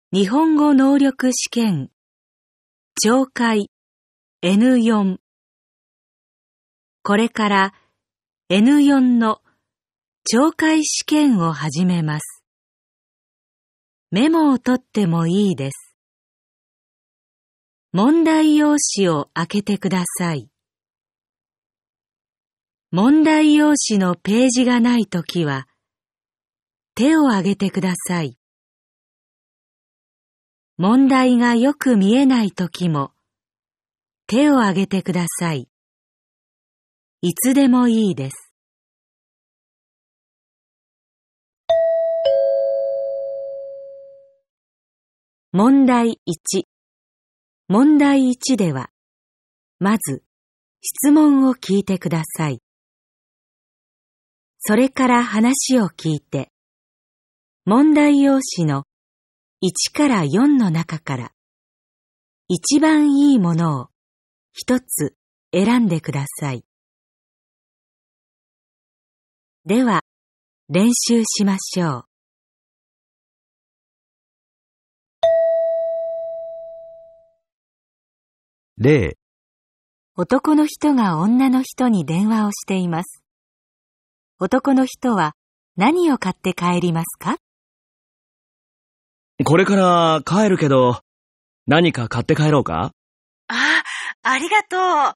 日本語能力試験聴解 N4 これから N4 の聴解試験を始めます。メモを取ってもいいです。問題用紙を開けてください。問題用紙のページがないときは、手を挙げてください。問題がよく見えないときも、手を挙げてください。いつでもいいです。問題1。問題1では、まず、質問を聞いてください。それから話を聞いて、問題用紙の1から4の中から、一番いいものを一つ選んでください。では、練習しましょう。 例、 男の人が女の人に電話をしています。男の人は何を買って帰りますか？ これから帰るけど、何か買って帰ろうか？ ありがとう。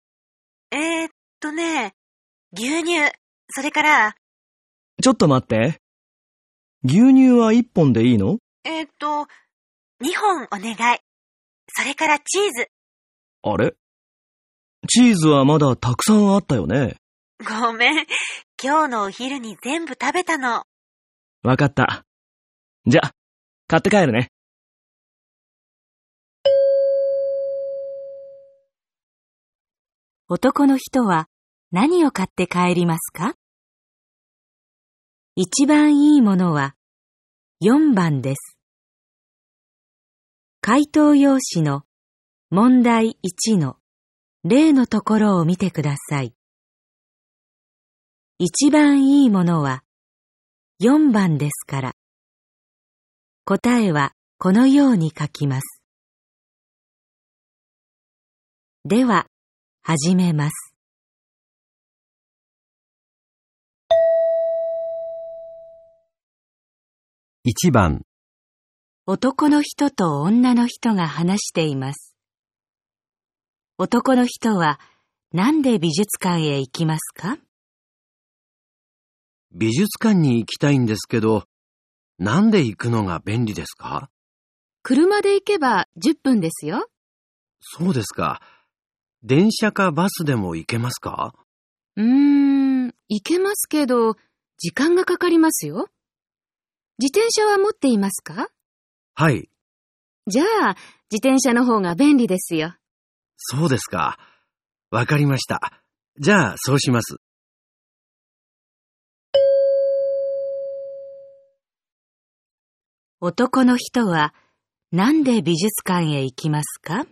牛乳、それから、 ちょっと待って。牛乳は1本でいいの 2本お願い。それからチーズ。 あれ？チーズはまだたくさんあったよね。 ごめん。今日のお昼に全部食べたの。 わかった。じゃ、買って帰るね。 男の人は何を買って帰りますか？一番いいものは4番です。回答用紙の問題1の例のところを見てください。一番いいものは4番ですから、答えはこのように書きます。では、始めます。 1番、 男の人と女の人が話しています。男の人はなんで美術館へ行きますか？ 美術館に行きたいんですけど、なんで行くのが便利ですか？ 車で行けば10分ですよ。 そうですか。電車かバスでも行けますか？ 行けますけど、時間がかかりますよ。自転車は持っていますか？ はい。 じゃあ、自転車の方が便利ですよ。 そうですか。わかりました。じゃあ、そうします。 男の人はなんで美術館へ行きますか？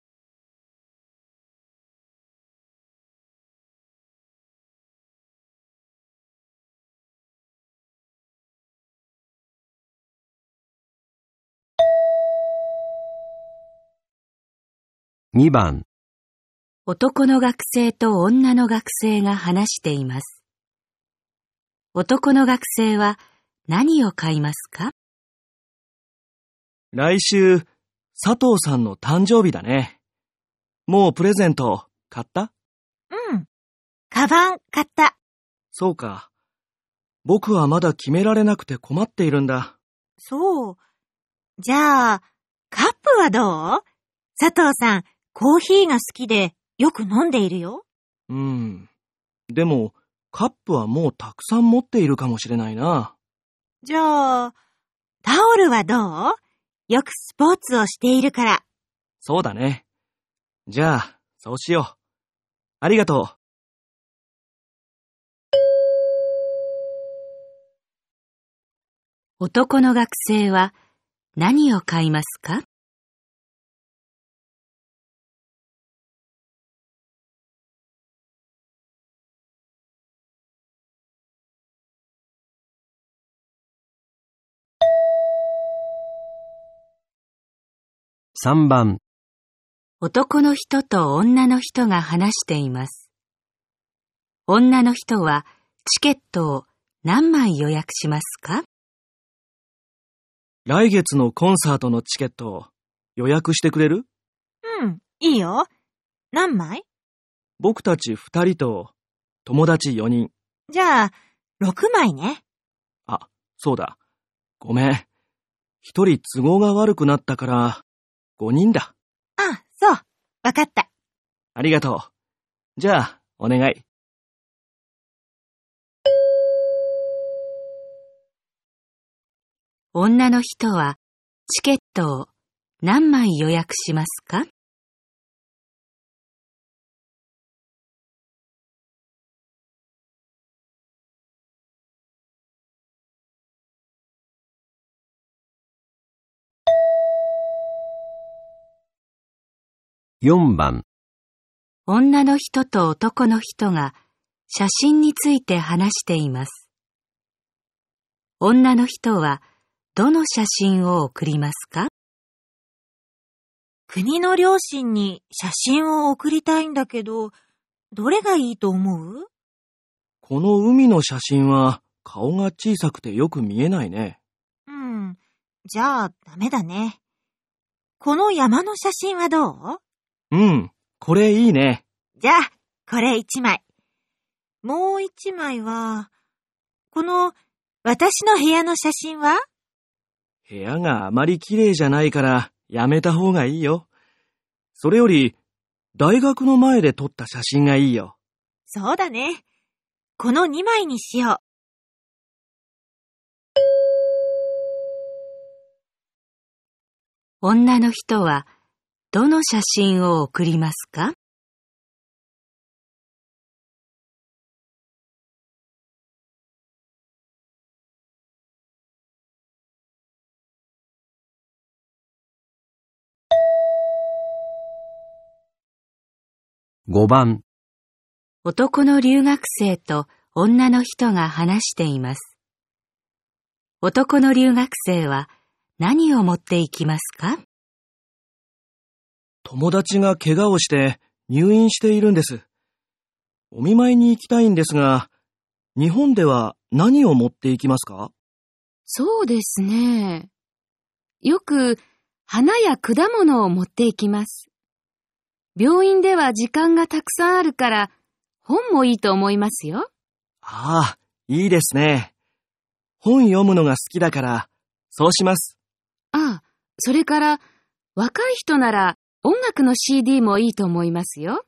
2番、 男の学生と女の学生が話しています。男の学生は何を買いますか？ 来週、佐藤さんの誕生日だね。もうプレゼント買った？ うん。カバン買った。 そうか。僕はまだ決められなくて困っているんだ。 そう。じゃあ、カップはどう？佐藤さん、コーヒーが好きでよく飲んでいるよ。 でも、カップはもうたくさん持っているかもしれないな。 じゃあ、タオルはどう？よくスポーツをしているから。 そうだね。じゃあ、そうしよう。ありがとう。 男の学生は何を買いますか？ 3番、 男の人と女の人が話しています。女の人はチケットを何枚予約しますか？ 来月のコンサートのチケットを予約してくれる？ うん、いいよ。何枚？ 僕たち2人と友達4人。 じゃあ、6枚ね。 あ、そうだ。ごめん。1人都合が悪くなったから5人だ。 あ、そう。わかった。 ありがとう。じゃあ、お願い。 女の人はチケットを何枚予約しますか？ 4番、 女の人と男の人が写真について話しています。女の人はどの写真を送りますか？ 国の両親に写真を送りたいんだけど、どれがいいと思う？ この海の写真は顔が小さくてよく見えないね。 うん、じゃあダメだね。この山の写真はどう？ うん、これいいね。 じゃあ、これ1枚。もう1枚は、この私の部屋の写真は？ 部屋があまり綺麗じゃないからやめた方がいいよ。それより、大学の前で撮った写真がいいよ。 そうだね。この2枚にしよう。 女の人はどの写真を送りますか？ 5番、 男の留学生と女の人が話しています。男の留学生は何を持っていきますか？ 友達が怪我をして入院しているんです。お見舞いに行きたいんですが、日本では何を持っていきますか？ そうですね。よく花や果物を持っていきます。病院では時間がたくさんあるから本もいいと思いますよ。 ああ、いいですね。本読むのが好きだからそうします。 ああ、それから若い人なら音楽の CD もいいと思いますよ。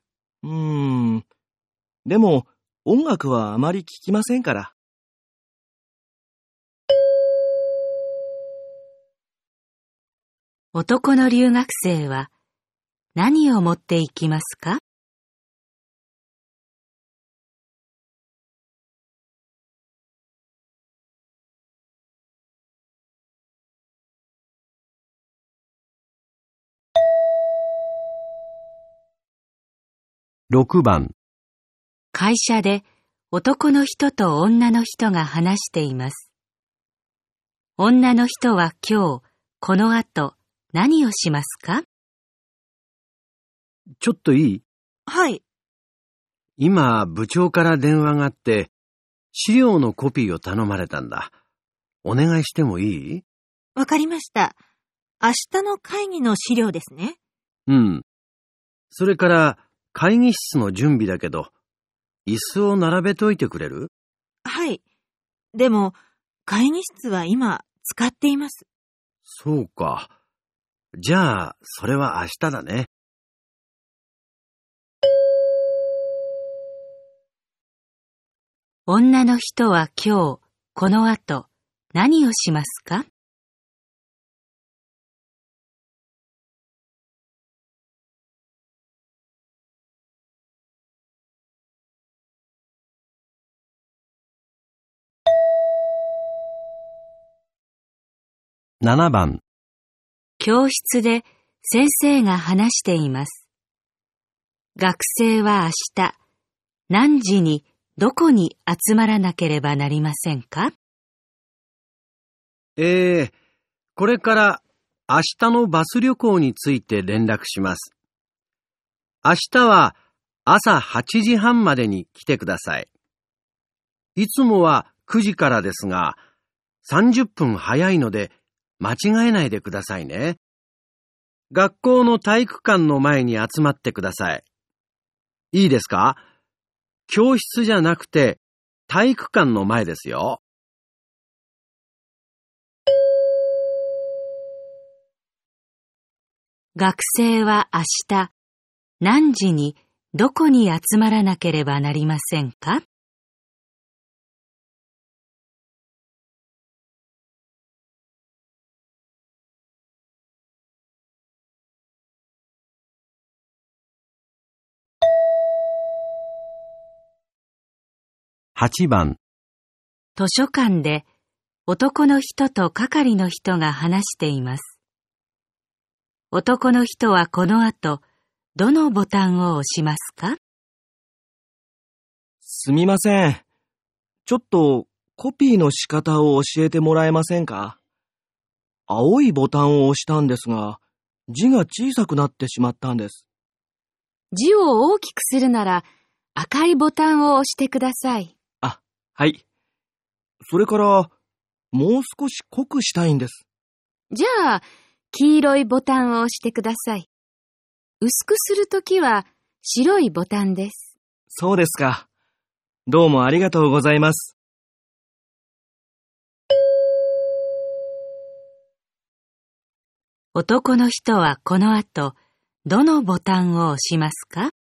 でも音楽はあまり聴きませんから。 男の留学生は何を持っていきますか？ 6番、 会社で男の人と女の人が話しています。女の人は今日、この後、何をしますか？ ちょっといい？ はい。 今、部長から電話があって、資料のコピーを頼まれたんだ。お願いしてもいい？ わかりました。明日の会議の資料ですね。 うん。それから、会議室の準備だけど、椅子を並べといてくれる？ はい。でも、会議室は今、使っています。 そうか。じゃあ、それは明日だね。 女の人は今日、この後、何をしますか？ 7番、 教室で先生が話しています。学生は明日、何時にどこに集まらなければなりませんか？ これから明日のバス旅行について連絡します。明日は朝8時半までに来てください。いつもは9時からですが、30分早いので間違えないでくださいね。学校の体育館の前に集まってください。いいですか？教室じゃなくて体育館の前ですよ。 学生は明日、何時にどこに集まらなければなりませんか？ 8番、 図書館で男の人と係の人が話しています。男の人はこの後、どのボタンを押しますか？ すみません。ちょっとコピーの仕方を教えてもらえませんか？青いボタンを押したんですが、字が小さくなってしまったんです。 字を大きくするなら赤いボタンを押してください。 あ、はい。それから、もう少し濃くしたいんです。 じゃあ、黄色いボタンを押してください。薄くするときは白いボタンです。 そうですか。どうもありがとうございます。 男の人はこの後、どのボタンを押しますか？